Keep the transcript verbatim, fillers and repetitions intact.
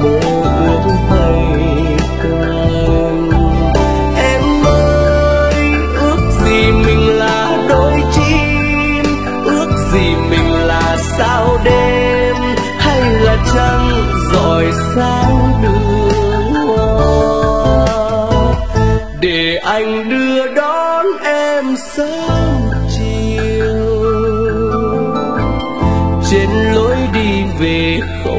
mơ ước hay càng. Em ơi, ước gì mình là đôi chim, ước gì mình là sao đêm, hay là trăng rọi sáng đường hoa, để anh đưa đón em sớm chiều trên lối đi về không